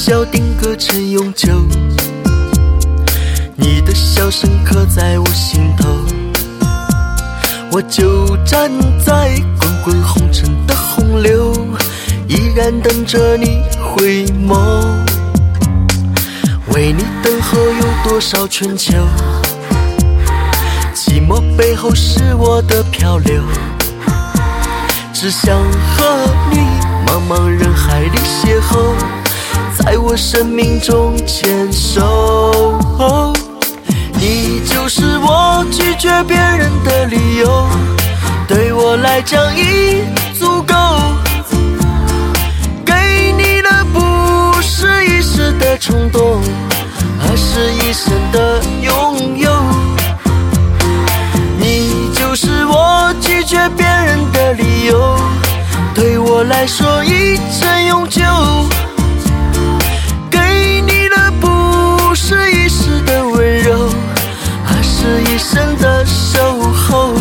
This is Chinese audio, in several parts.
笑定格成永久，你的笑声刻在我心头，我就站在滚滚红尘的洪流，依然等着你回眸，为你等候有多少春秋，寂寞背后是我的漂流，只想和你茫茫人海里邂逅，在我生命中牵手，你就是我拒绝别人的理由，对我来讲已足够，给你的不是一时的冲动，而是一生的拥有，你就是我拒绝别人的理由，对我来说已成永久，给你的不是一时的温柔，而是一生的守候。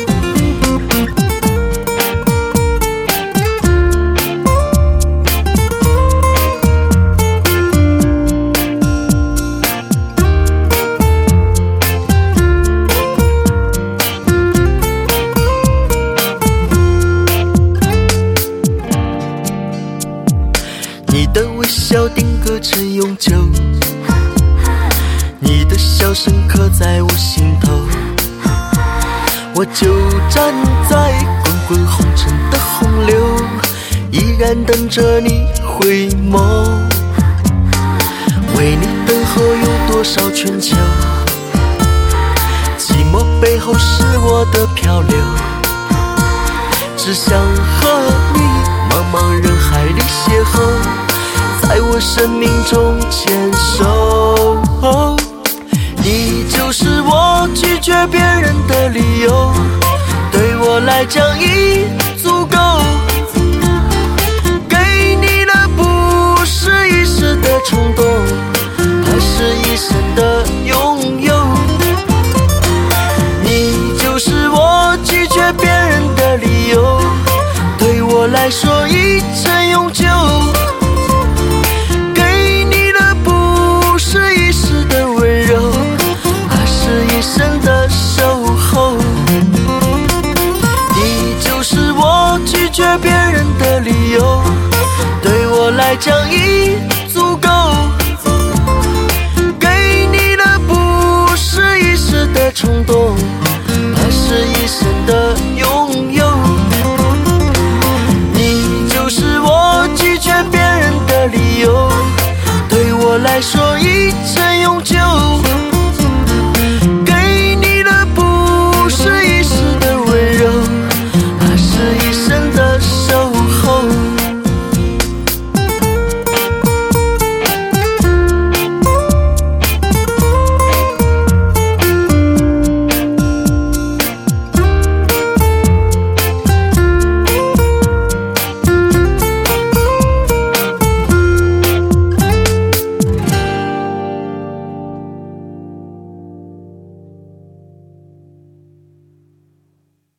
你的微笑定格成永久，你的笑声刻在我心头，我就站在滚滚红尘的洪流，依然等着你回眸，为你等候有多少春秋，寂寞背后是我的漂流，只想和你茫茫人海里邂逅，在我生命中牵手，你就是我拒绝别人的理由，对我来讲已足够，给你的不是一时的冲动，而是一生的拥有，你就是我拒绝别人的理由，对我来说已成永久，给你的不是一时的温柔，而是一生的守候，你就是我拒绝别人的理由，对我来讲已